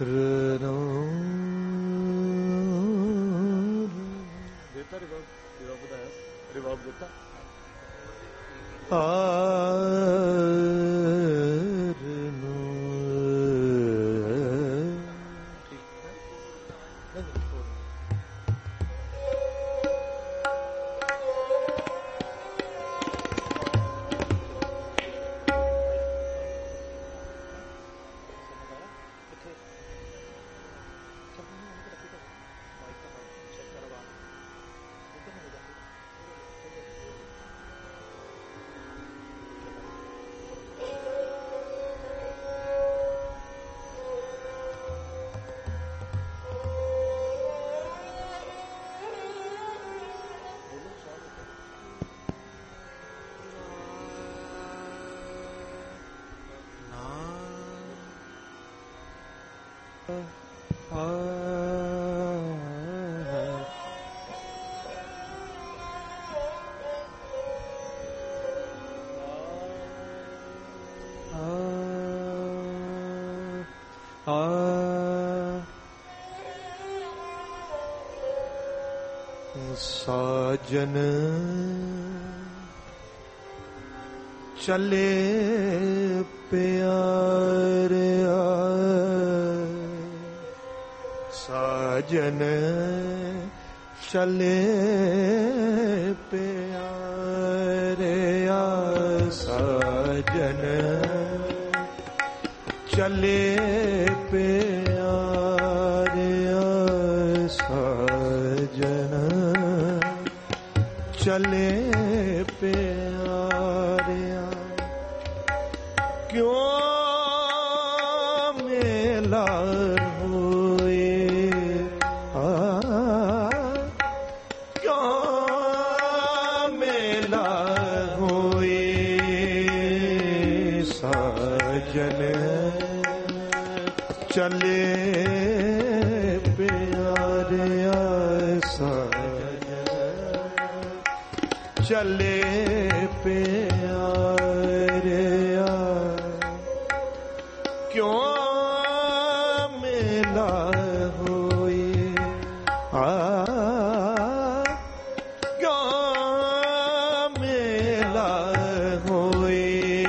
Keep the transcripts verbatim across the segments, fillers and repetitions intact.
ਦਿੱਤਾ ਰਿਵਾਬ ਰਿਵਾਬ ਦਾ ਰਿਵਾਬ ਦਿੱਤਾ ਸਾਜਨ ਚਲੇ ਪਿਆਰਿਆ ਸਾਜਨ ਚਲੇ ਪਿਆਰਿਆ ਸਾਜਨ ਚਲੇ ਪਿਆਰਿਆ ਸਾਜਨ ਚਲੇ ਪਿਆਰਿਆ ਕਿਉਂ ਮੇਲਾ ਹੋਏ ਆ ਕਿਉਂ ਮੇਲਾ ਹੋਏ ਸਾਜਨ ਚਲੇ ਪਿਆਰਿਆ ਸਾਜਨ ਚਲੇ ਪਿਆਰਿਆ ਕਿਉਂ ਮੇਲਾ ਹੋਏ ਆ ਕਿਉਂ ਮੇਲਾ ਹੋਏ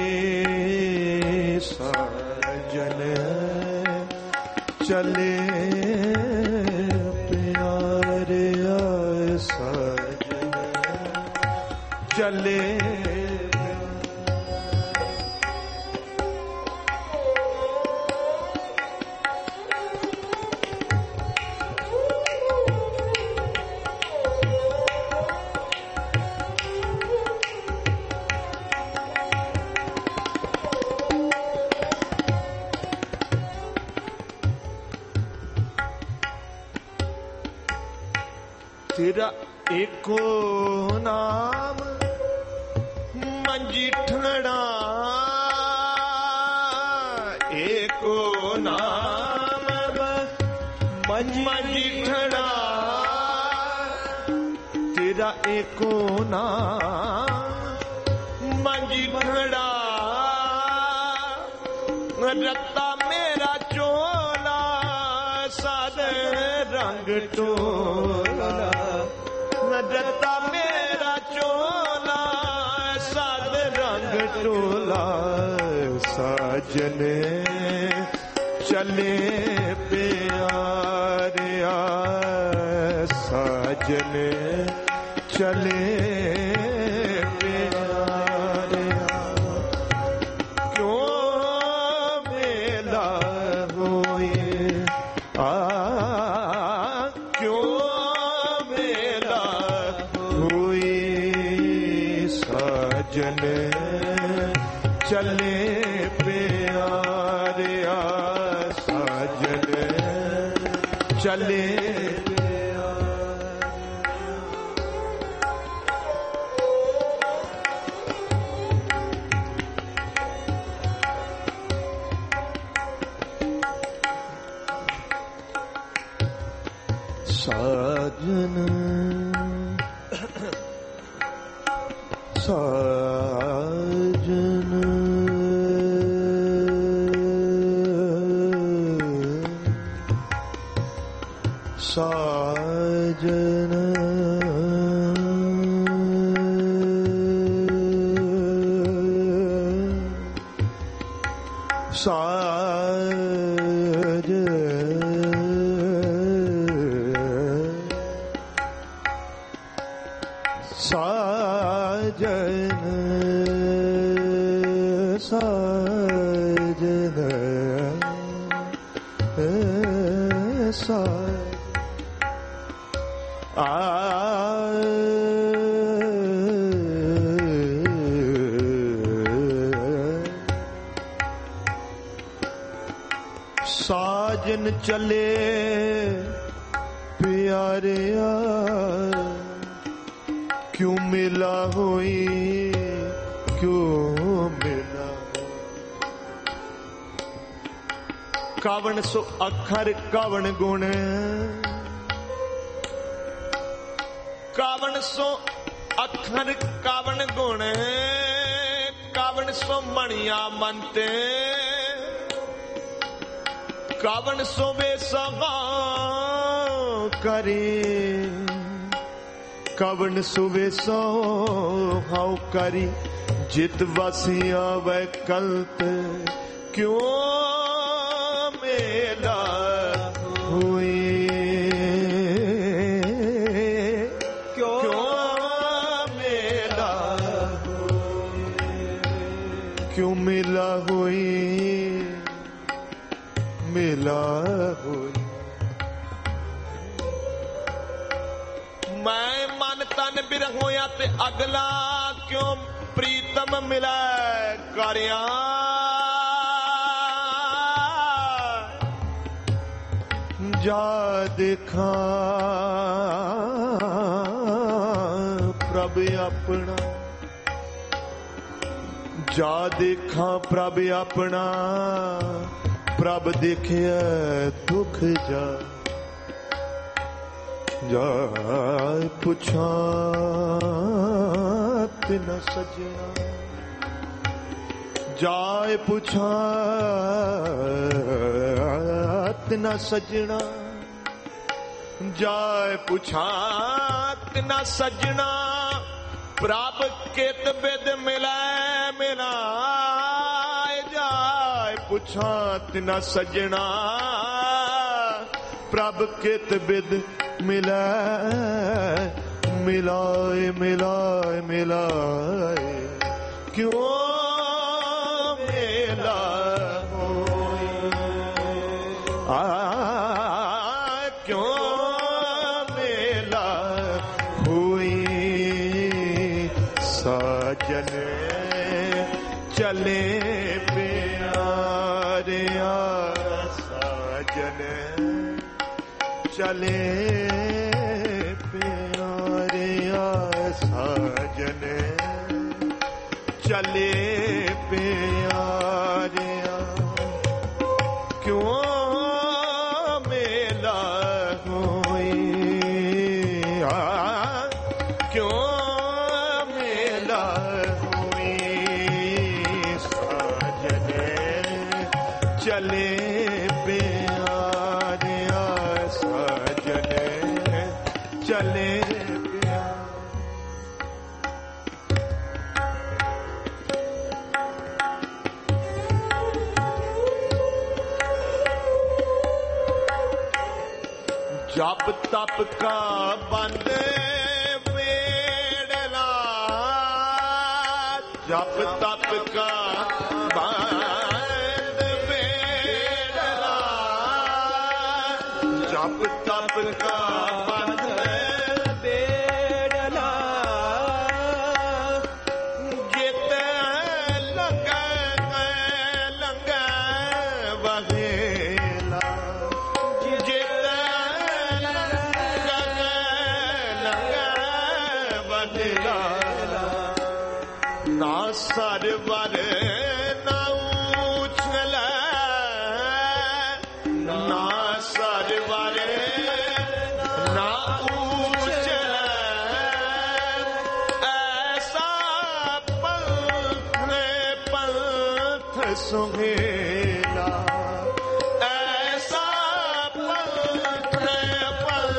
ਸਾਜਨ ਚਲੇ ਪਿਆਰਿਆ ਸਾਜਨ ਚਲੇ ਤੇਰਾ ਏਕੋ ਨਾਮ ਮੰਜੀਠੜਾ ਏਕੋ ਨਾਮ ਮੰਜੀਠੜਾ ਤੇਰਾ ਏਕੋ ਨਾਮ ਮੰਜੀਠੜਾ ਰੱਤਾ ਮੇਰਾ ਚੋਲਾ ਸਾਦ ਰੰਗ ਟੋਲਾ ਰੱਤਾ ਮੇਰਾ ਚੋਲਾ ਸਾਦ ਰੰਗ ਟੋਲਾ ਸਾਜਨ ਚਲੇ ਪਿਆਰਿਆ ਸਾਜਨ ਚਲੇ ਪਿਆਰਿਆ ਕਿਉਂ ਮੇਲਾ ਹੋਏ ਆ ਕਿਉਂ ਮੇਲਾ ਹੋਏ ਸਾਜਨ ਚਲੇ ਪਿਆਰਿਆ ਸਾਜਨ ਚਲੇ ਸਾਜਨ ਸਾਜਨ ਸਾਜਨ ਸਾਜਨ ਸਾਜਨ ਸਾਜਨ ਸਾਜਨ ਆ ਸਾਜਨ ਚਲੇ ਪਿਆਰਿਆ क्यों मिला हुई क्यों मिला कावण सो अखर कावण गुण कावण सो अखर कावण गुण कावण सो मणिया मनते कावण सो वे सगा करे कवन सुवे सो हाउ करी जित वासिया वैकल्प क्यों मेला हुई क्यों, क्यों मेला हुई क्यों मिला हुई मिला हुई मैं मन तन बिरह होया ते अगला क्यों प्रीतम मिला करिया जा देखा प्रभ अपना जा देखा प्रभ अपना प्रभ देखिया दुख जा जाय पुछा तिना सजना जाय पुछा तिना सजना जाय पुछा तिना सजना प्रभ कित बिद मिलै मिला जाय पुछा तिना सजना प्रभ कित बिद मिलाए मिलाए मिलाए मिलाए क्यों मेला होई आ क्यों मेला हुई साजन चले प्यारिया साजन चले प्यारिया साजन चले प्यारिया क्यों मेला हुई आ क्यों मेला हुई साजन चले प्यारिया साजन चले जप तप का बंद वेड़ला जप तप का बंद वेड़ला जप तप का बंद वेड़ला जित लगे लगे वहेला ना सरवर ना उछल ना सरवर ना उछल ऐसा पंथ पंथ सुहेला ऐसा पंथ पंथ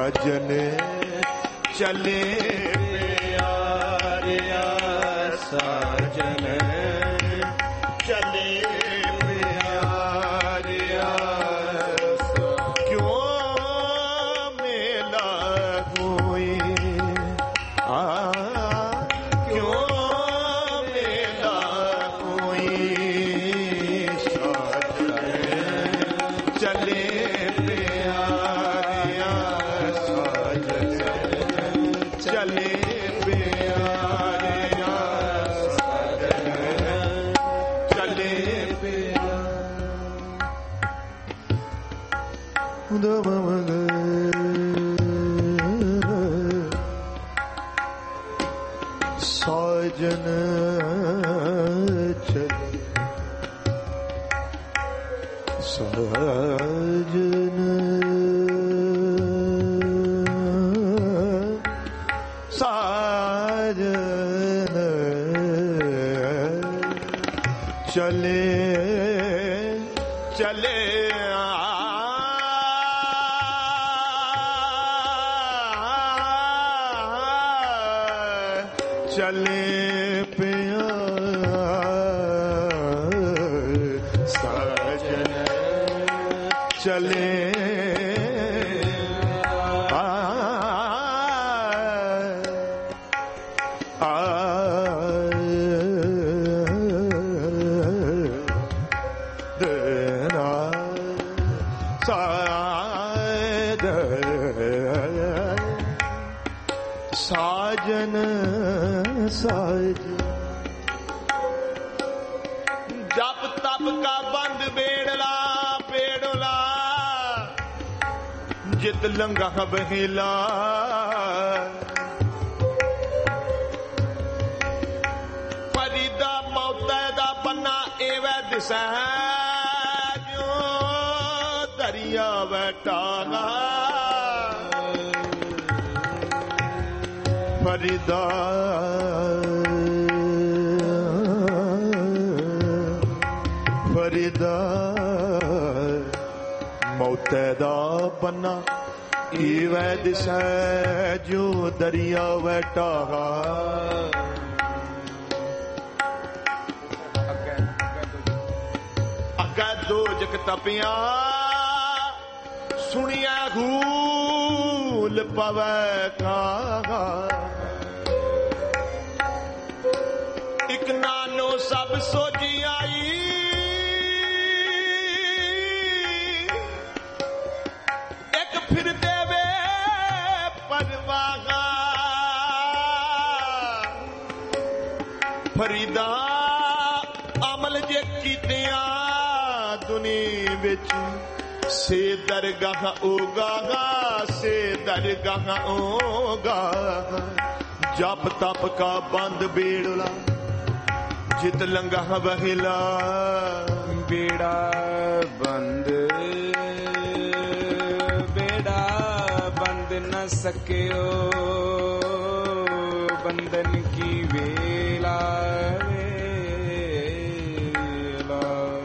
ਸਾਜਨ ਚਲੇ ਪਿਆਰਿਆ ਸਾਜਨ ਚਲੇ ਪਿਆਰਿਆ ਕਿਉਂ ਮੇਲਾ ਹੋਈ ਆ ਕਿਉਂ ਮੇਲਾ ਹੋਈ ਸਾਜਨ ਚਲੇ ਪਿਆਰਿਆ ਸਾਜਨ ਚਲੇ ਪਿਆਰਿਆ ਸਾਜਨ ਚਲੇ ਪਿਆਰਿਆ ਸਾਜਨ ਚਲੇ ਸਾਜਨ ਸਾਜਨ ਚਲੇ ਚਲੇ ਚਲੇ ਪਿਆ ਸਾਜਨ ਚਲੇ ਆ ਆ ਦੇਨਾ ਸਾਦ ਸਾਜਨ ਸਾਜ ਜਪ ਤਪ ਕਾ ਬੰਦ ਬੇੜਲਾ ਬੇੜਲਾ ਜਿਤ ਲੰਗਾ ਬਹਿਲਾ ਫਰੀਦਾ ਮੌਤੈ ਦਾ ਪੰਨਾ ਏਵੈ ਦਿਸੈ ਜੋ ਦਰਿਆ ਵਟਾਗਾ ਫਰੀਦਾ ਫਰੀਦਾ ਮੌਤੈ ਦਾ ਪੰਨਾ ਈਵੈ ਦਿਸੈ ਜੋ ਦਰਿਆ ਵਟਾਗਾ ਅੱਗਾ ਦੋਜਕ ਤਪਿਆ ਸੁਣਿਆ ਘੂਲ ਪਵੈ ਕਾਗਾ ਇਕ ਨਾਨੋ ਸਭ ਸੋਜੀ ਆਈ ਇੱਕ ਫਿਰ ਦੇਵੇ ਪਰਵਾਗਾ ਫਰੀਦਾ ਅਮਲ ਜੇ ਕੀਤਿਆਂ ਦੁਨੀ ਵਿੱਚ ਸੇ ਦਰਗਾਹ ਓਗਾਗਾ ਸੇ ਦਰਗਾਹ ਓਗਾ ਜਪ ਤਪ ਕਾ ਬੰਦ ਬੇੜਲਾ ਜਿਤ ਲੰਗਾ ਬਹਿਲਾ ਬੇੜਾ ਬੰਦ ਬੇੜਾ ਬੰਦ ਨ ਸਕਿਓ ਬੰਦਨ ਕੀ ਵੇਲਾ ਵੇਲਾ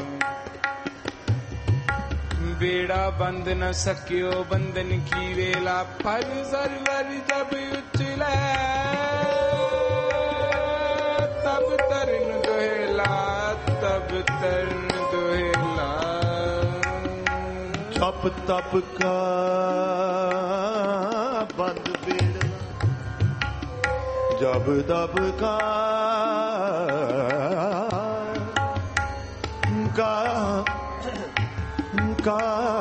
ਬੇੜਾ ਬੰਦ ਨ ਸਕਿਓ ਬੰਦਨ ਕੀ ਵੇਲਾ ਪਰ ਸਰਵਰ ਜਬ ਉਚਲੇ ਤਬ ਤਰਨ ਦੋਹਿਲਾ ਤਬ ਤਰਨ ਦੋਹਿਲਾ ਜਪ ਤਪ ਕਾ ਬੰਦ ਬੇੜਲਾ ਜਬ ਦਬ ਕਾ ਕਾ ਕਾ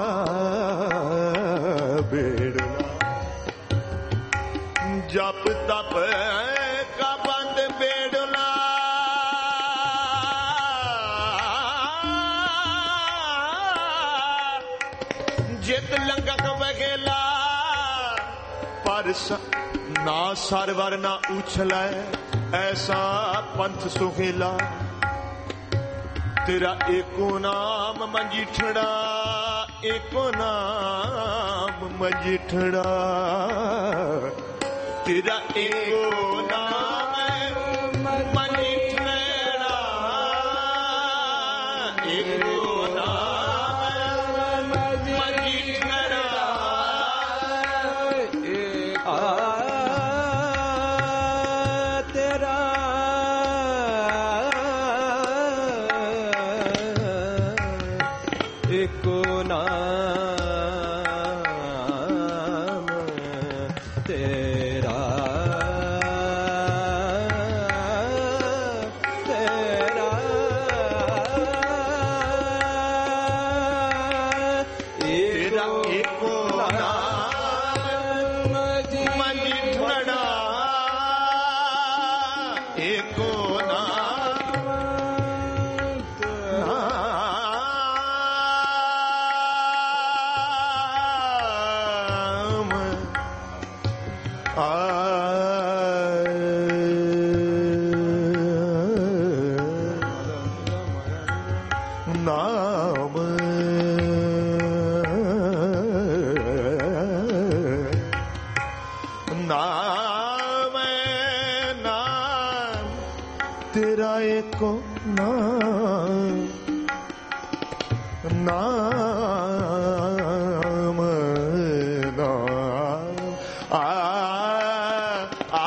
ਬੇੜਲਾ ਜਪ ਤਪ ਕਾ ਬੰਦ ਬੇੜਲਾ ਜਿਤ ਲੰਗਕ ਵਗੇਲਾ ਪਰ ਨਾ ਸਰਵਰ ਨਾ ਉਛਲੈ ਐਸਾ ਪੰਥ ਸੁਹੇਲਾ ਤੇਰਾ ਏਕੋ ਨਾਮ ਮੰਜੀਠੜਾ ਏਕੋ ਨਾਮ ਮੰਜੀਠੜਾ ਤੇਰਾ ਏਕੋ ਨਾਮ ਮੰਜੀਠੜਾ ਏਕੋ ਨਾਮ ਮੰਜੀਠੜਾ तेरा तेरा तेरा एको नाम मजिठड़ा एको नाम नाम नाम तेरा एको नाम नाम नाम आ आ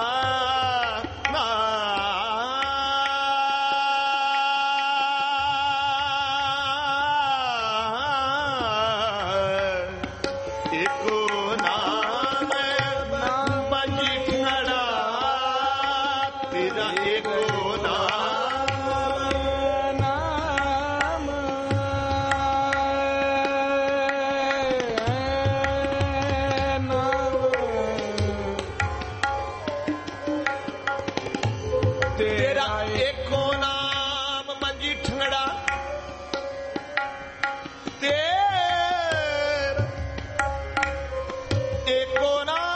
एको नाम मजिठड़ा तेरा एको नाम नाम तेरा एको नाम मजिठड़ा तेरा एको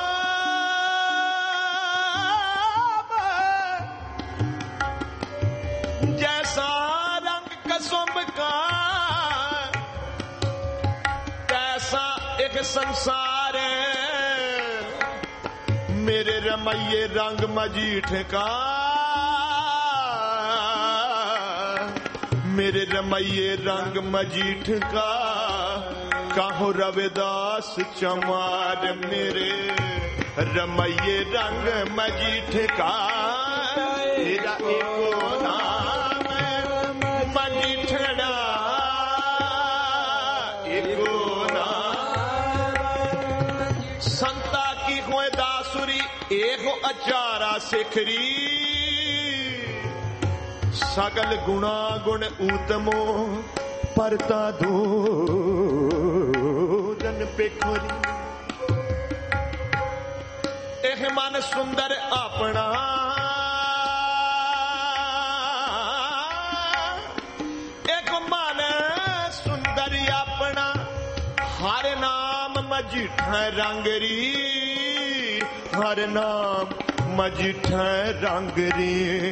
नाम जैसा रंग कसुम का तैसा एक संसार मेरे रमैये रंग मजीठ का मेरे रमैये रंग मजीठ का काहो रविदास चमार मेरे रमैये रंग मजीठ का तेरा एको नाम मजीठड़ा एको नाम संता की होए दासुरी एको अचारा सिखरी सगल गुणा गुण ऊतमो परता दूरन पेखोरी एह मन सुंदर अपना एक मन सुंदर अपना हर नाम मजिठ रंगरी हर नाम मजिठ रंगरी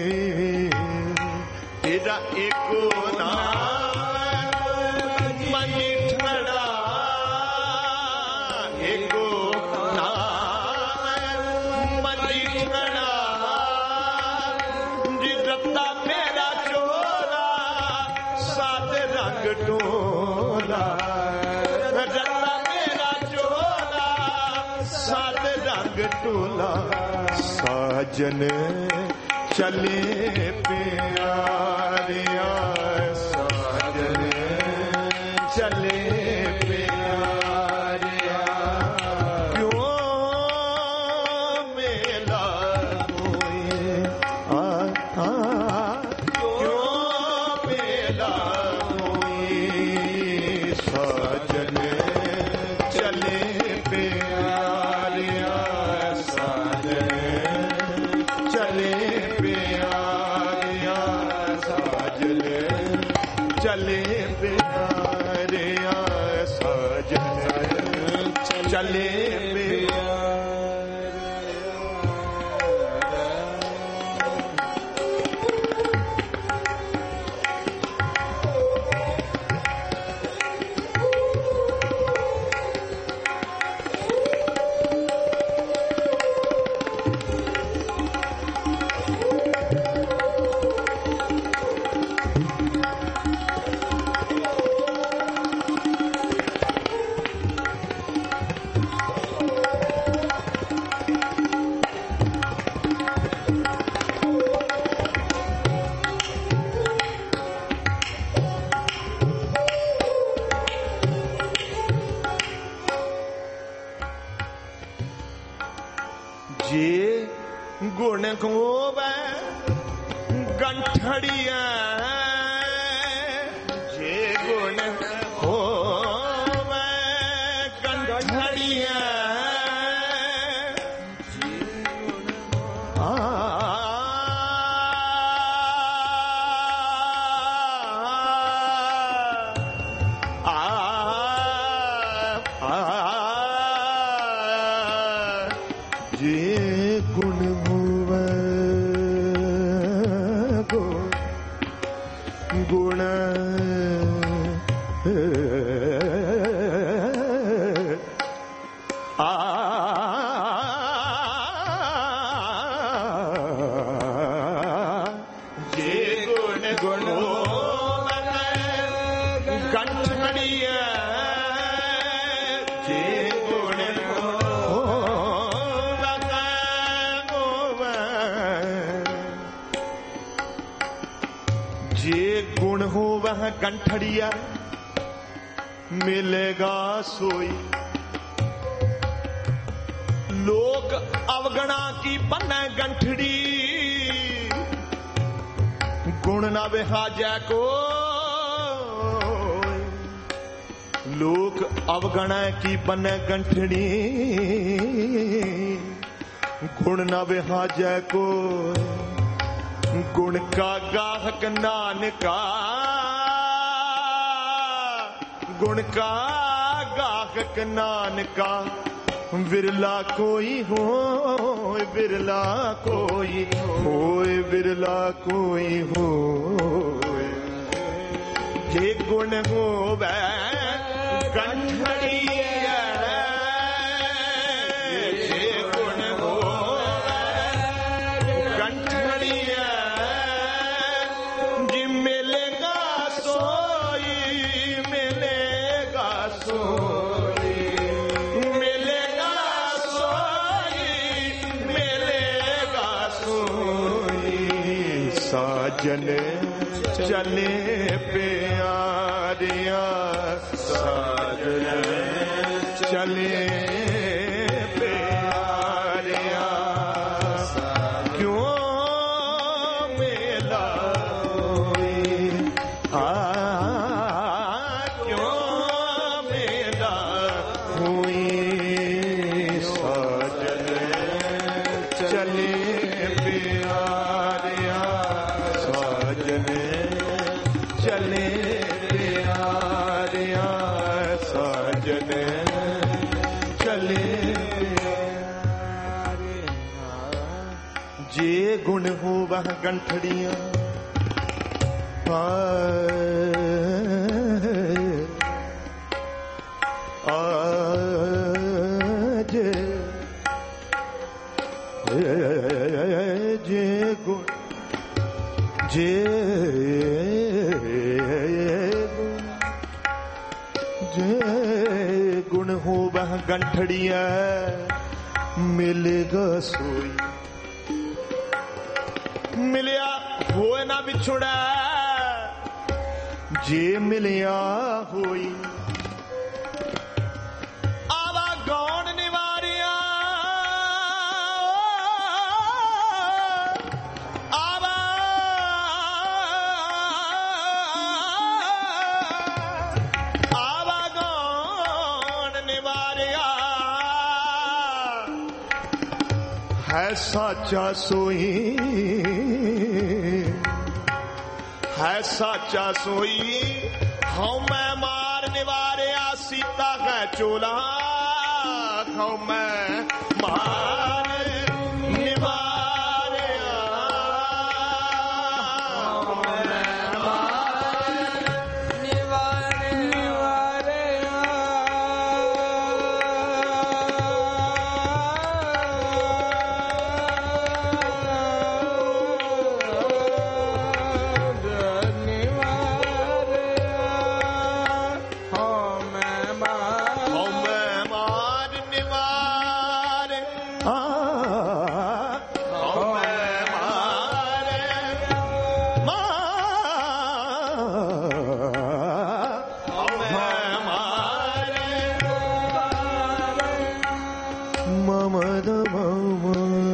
तेरा एको नाम मजिठड़ा एको नाम मजिठड़ा जिदता मेरा चोला सात रंग टोला रत्ता मेरा चोला सात रंग टोला साजन चले प्यारिया साजन चले प्यारिया क्यों मेला होए आ आ क्यों मेला होए साजन चले प्यारिया साजन चले प्यारिया साजन जे गुण होवे गंठड़िया जे गुण होवे गंठड़िया आ गंठड़िया मिलेगा सोई लोक अवगणा की बने गंठड़ी गुण ना विहाजै को लोक अवगणा की बने गंठड़ी गुण ना विहाजै को गुण का गाहक नानका गुण का गाहक नानका विरला कोई हो विरला कोई होए विरला कोई हो जे गुण होवे गंठड़िया जे गुण होवे गंठड़िया जी मिलेगा सोई मिलेगा सोई मिलेगा सोई मिलेगा सोई साजन चले प्यारिया साजन चले प्यारिया क्यों मेला होई आ क्यों मेला हुई साजन चले प्यारिया साजन चले प्यारिया साजन चले जे गुण हो वह गंठड़िया आज जे गुण जे जे गुण हो वह गंठड़िया मिलेगा सोई मिलिया होए ना बिछुड़ा जे मिलिया होई आवा गौण निवारिया आवा आवा गौण निवारिया है साचा सोई है साचा सोई हूं मैं मार निवारिया सीता का चोला हूं मैं मार निवारिया हूं मैं मार निवारिया ममद मम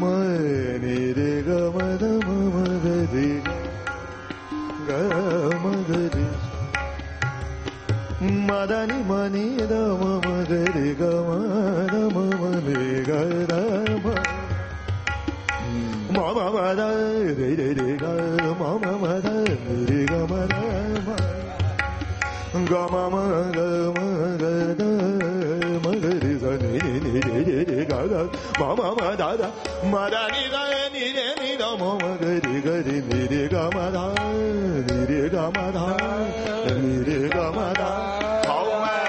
ma ni re ga ma da ma ma ga re ga ma ga re ma da ni ma ni da ma ma ga re ga ma da ma ma re ga da ma ma ma ma da re re re ga ma ma ma da re ga ma da ma ga ma ma ga ma ga da ma ga re sa ni ni re re re ga ga ma ma ma da da ma da ni da ni re ni da ma ma ga re ga re ni re ga ma da ni re ga ma da ni re ga ma da hau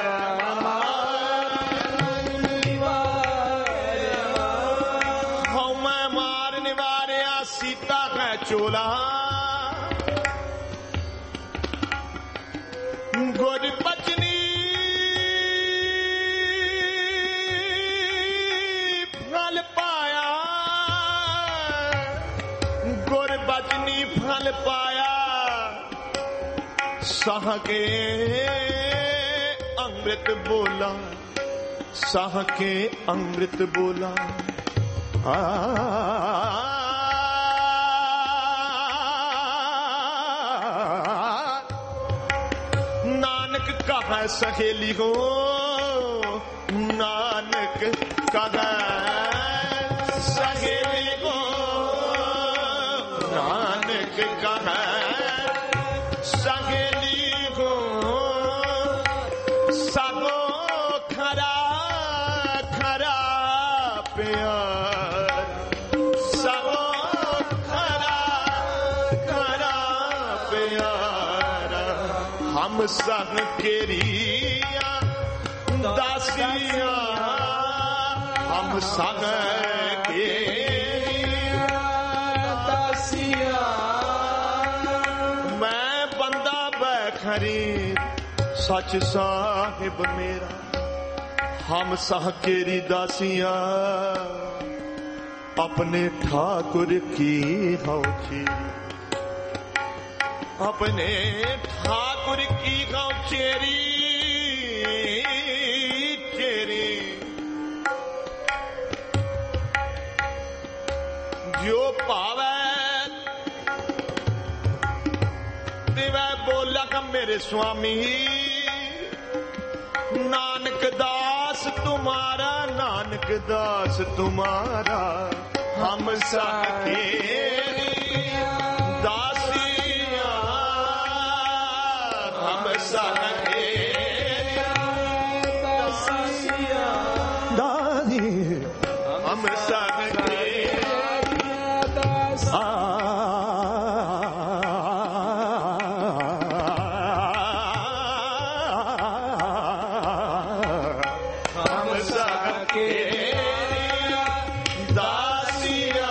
hau मैं मारने वारिया सीता का चोला गोरी बचनी फल पाया गोरी बचनी फल पाया साह के अमृत बोला साह के अमृत बोला आ नानक कहा सहेली हो नानक कहा सहेली हो नानक कहा सहेली हो सबो खरा खरा प्यार सबो खरा खरा प्यार हम संग केरिया दासिया हम संग केरिया दासिया मैं बंदा बैखरी सच साहिब मेरा हम सह केरी दासिया अपने ठाकुर की हौची अपने ठाकुर की गौ चेरी चेरी जो पावे दिवै बोला का मेरे स्वामी नानक दास तुम्हारा नानक दास तुम्हारा हम सके दासिया हम सके दासिया दादी हम सके आ हम सके दासिया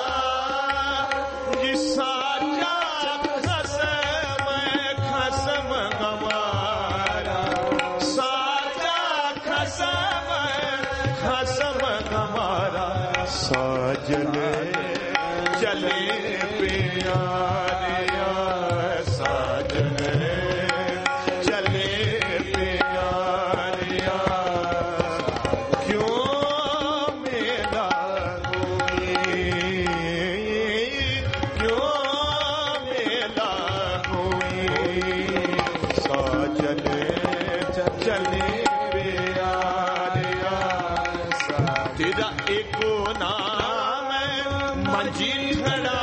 जिसाचा खसम खसम हमारा साचा खसम खसम हमारा साजन चले प्यारिया साजन चले प्यारिया क्यों मेला हुई क्यों मेला हुई साजन चले प्यारिया तेरा एको नाम मंजी खड़ा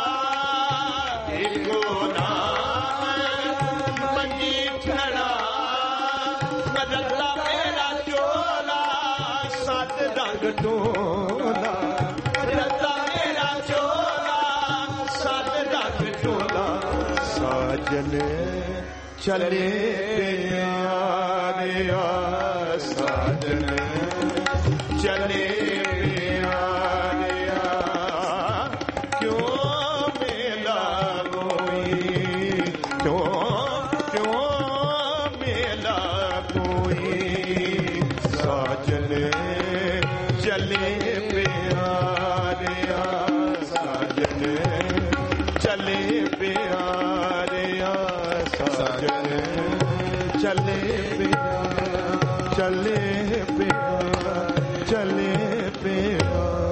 एको नाम मंजी खड़ा रत्ता मेरा चोला सत रंग टोला रत्ता मेरा चोला सत रंग टोला साजन चले प्यारिया साजन चले प्यारिया क्यों मेला कोई क्यों क्यों मेला कोई साजन चले प्यारिया साजन चले प्यारिया साजन चले प्यार चले प्यार चले प्यार